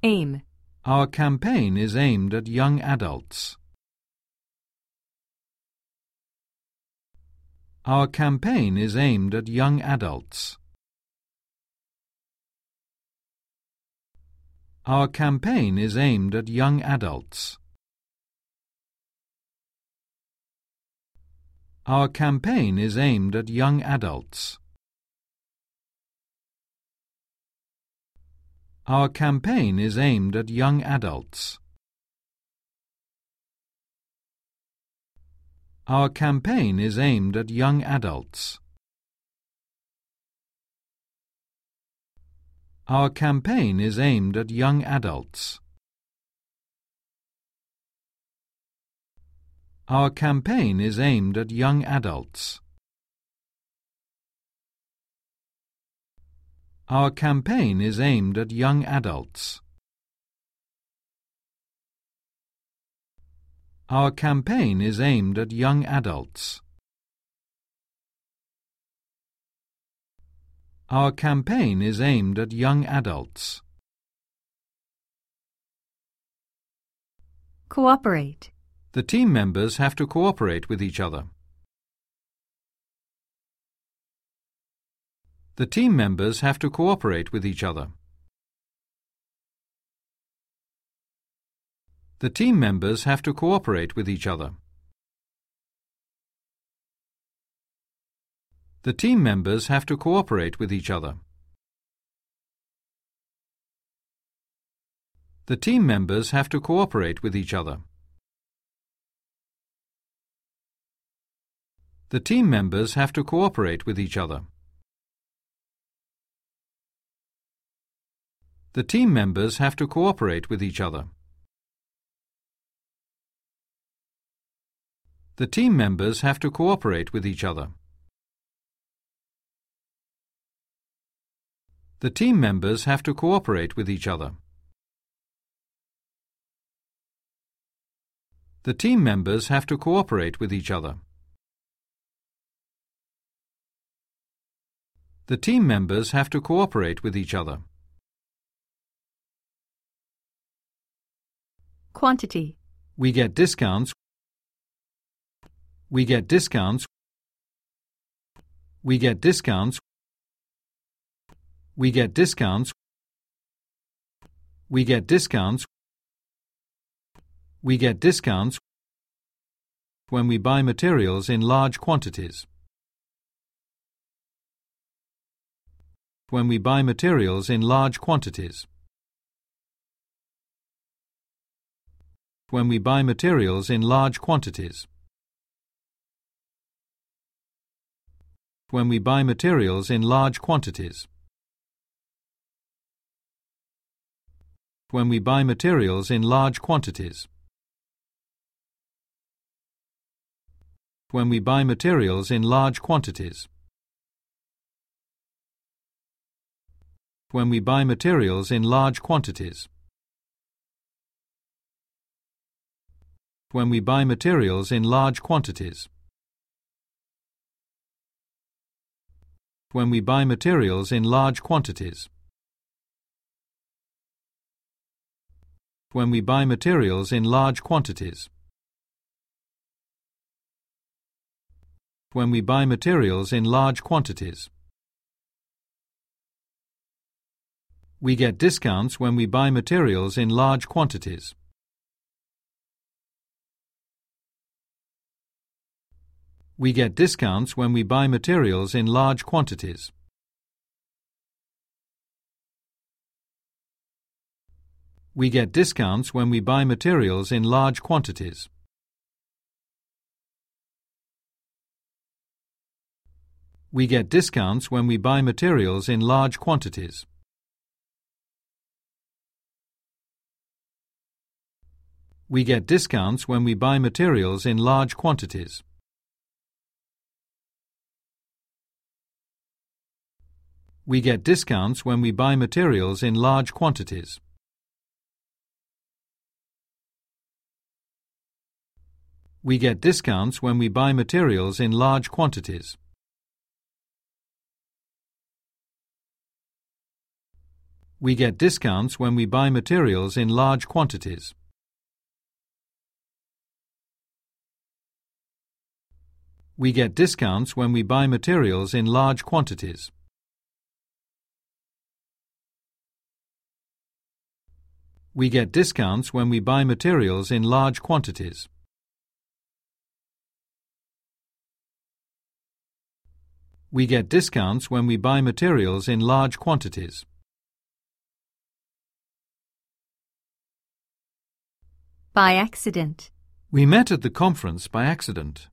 Aim. Our campaign is aimed at young adults. Our campaign is aimed at young adults. Our campaign is aimed at young adults. Our campaign is aimed at young adults. Our campaign is aimed at young adults. Our campaign is aimed at young adults. Our campaign is aimed at young adults. Our campaign is aimed at young adults. Our campaign is aimed at young adults. Our campaign is aimed at young adults. Our campaign is aimed at young adults. Cooperate. The team members have to cooperate with each other. The team members have to cooperate with each other. The team members have to cooperate with each other. The team members have to cooperate with each other. The team members have to cooperate with each other. The team members have to cooperate with each other. The team members have to cooperate with each other. The team members have to cooperate with each other. The team members have to cooperate with each other. The team members have to cooperate with each other. The team members have to cooperate with each other. Quantity. We get discounts. We get discounts. We get discounts. We get discounts. We get discounts. We get discounts when we buy materials in large quantities. When we buy materials in large quantities. When we buy materials in large quantities. When we buy materials in large quantities. When we buy materials in large quantities. When we buy materials in large quantities. When we buy materials in large quantities. When we buy materials in large quantities. When we buy materials in large quantities. When we buy materials in large quantities. When we buy materials in large quantities. We get discounts when we buy materials in large quantities. We get discounts when we buy materials in large quantities. We get discounts when we buy materials in large quantities. We get discounts when we buy materials in large quantities. We get discounts when we buy materials in large quantities. We get discounts when we buy materials in large quantities. We get discounts when we buy materials in large quantities. We get discounts when we buy materials in large quantities. We get discounts when we buy materials in large quantities. We get discounts when we buy materials in large quantities. We get discounts when we buy materials in large quantities. By accident. We met at the conference by accident.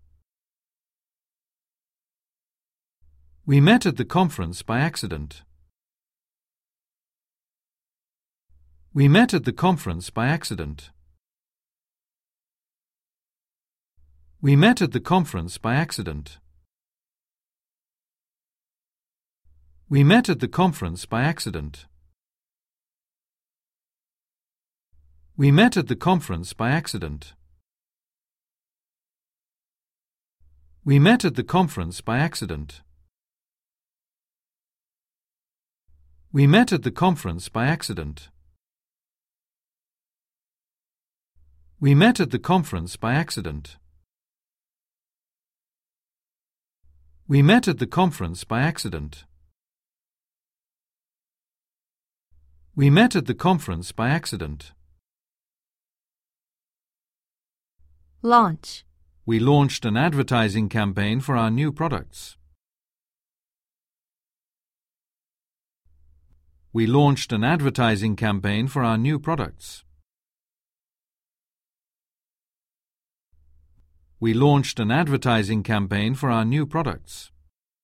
We met at the conference by accident. We met at the conference by accident. We met at the conference by accident. We met at the conference by accident. We met at the conference by accident. We met at the conference by accident. We met at the conference by accident. We met at the conference by accident. We met at the conference by accident. We met at the conference by accident. Launch. We launched an advertising campaign for our new products. We launched an advertising campaign for our new products. We launched an advertising campaign for our new products.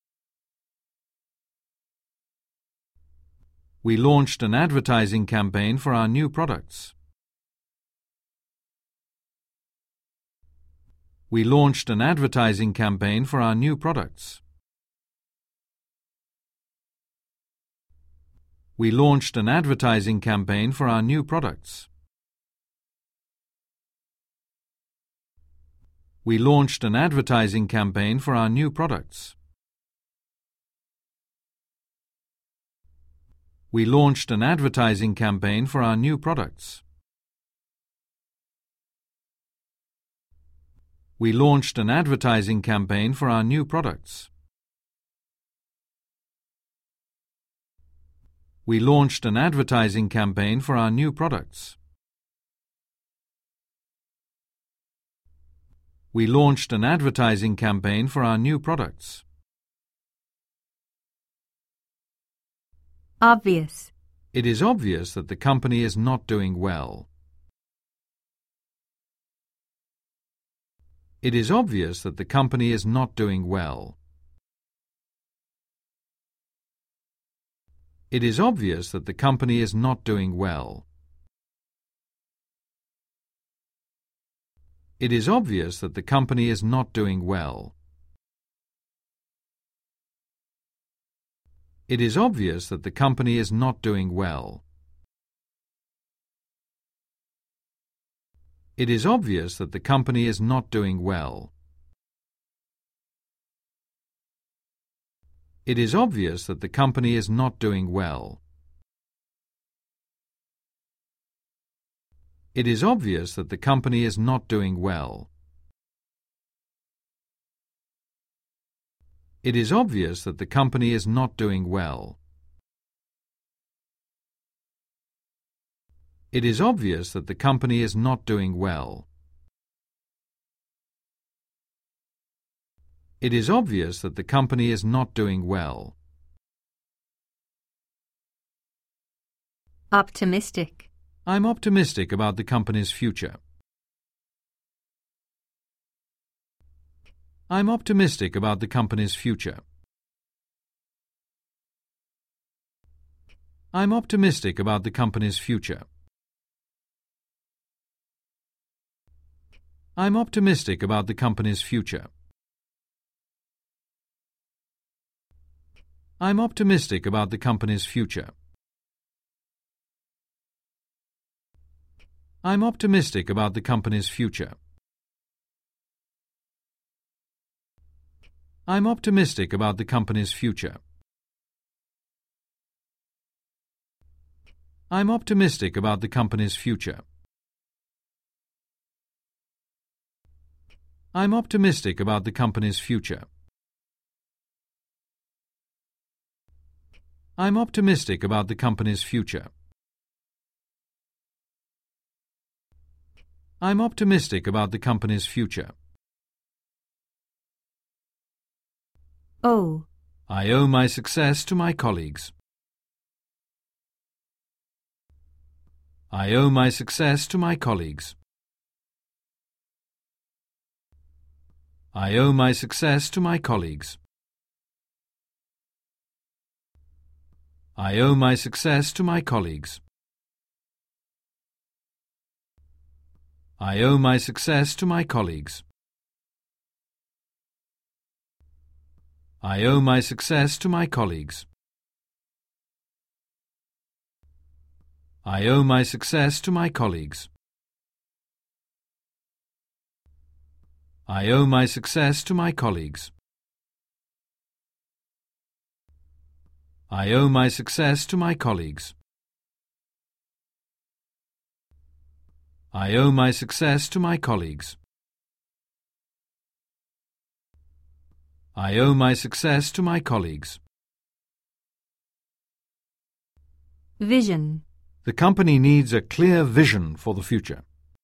We launched an advertising campaign for our new products. We launched an advertising campaign for our new products. We launched an advertising campaign for our new products. We launched an advertising campaign for our new products. We launched an advertising campaign for our new products. We launched an advertising campaign for our new products. We launched an advertising campaign for our new products. We launched an advertising campaign for our new products. Obvious. It is obvious that the company is not doing well. It is obvious that the company is not doing well. It is obvious that the company is not doing well. It is obvious that the company is not doing well. It is obvious that the company is not doing well. It is obvious that the company is not doing well. It is obvious that the company is not doing well. It is obvious that the company is not doing well. It is obvious that the company is not doing well. It is obvious that the company is not doing well. It is obvious that the company is not doing well. Optimistic. I'm optimistic about the company's future. I'm optimistic about the company's future. I'm optimistic about the company's future. I'm optimistic about the company's future. I'm optimistic about the company's future. I'm optimistic about the company's future. I'm optimistic about the company's future. I'm optimistic about the company's future. I'm optimistic about the company's future. I'm optimistic about the company's future. I'm optimistic about the company's future. O. I owe my success to my colleagues. I owe my success to my colleagues. I owe my success to my colleagues. I owe my success to my colleagues. I owe my success to my colleagues. I owe my success to my colleagues. I owe my success to my colleagues. I owe my success to my colleagues. I owe my success to my colleagues. I owe my success to my colleagues. I owe my success to my colleagues. Vision. The company needs a clear vision for the future.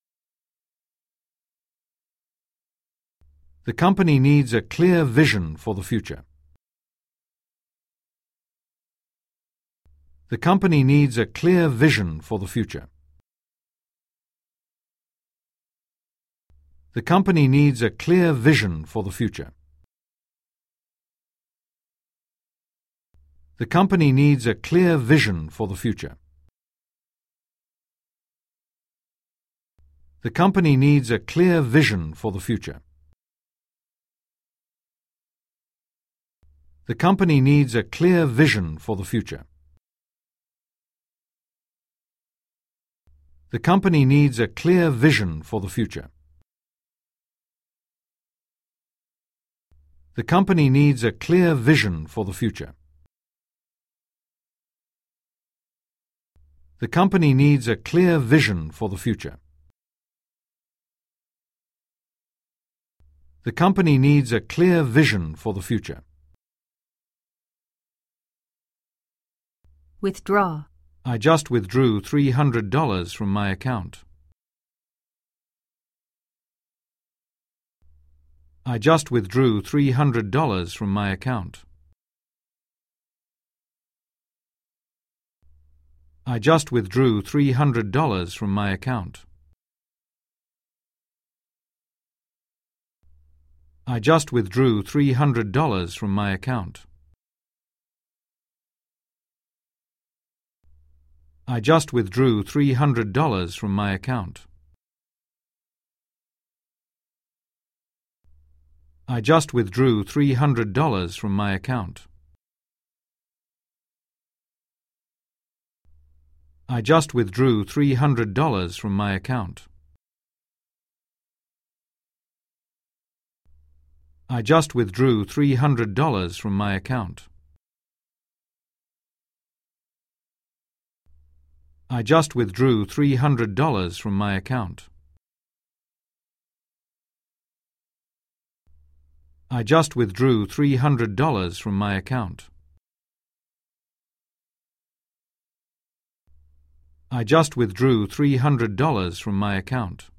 The company needs a clear vision for the future. The company needs a clear vision for the future. The company needs a clear vision for the future. The company needs a clear vision for the future. The company needs a clear vision for the future. The company needs a clear vision for the future. The company needs a clear vision for the future. The company needs a clear vision for the future. The company needs a clear vision for the future. The company needs a clear vision for the future. Withdraw. I just withdrew $300 from my account. I just withdrew $300 from my account. I just withdrew $300 from my account. I just withdrew $300 from my account. I just withdrew $300 from my account. I just withdrew $300 from my account. I just withdrew $300 from my account. I just withdrew $300 from my account. I just withdrew $300 from my account. I just withdrew $300 from my account. I just withdrew $300 from my account.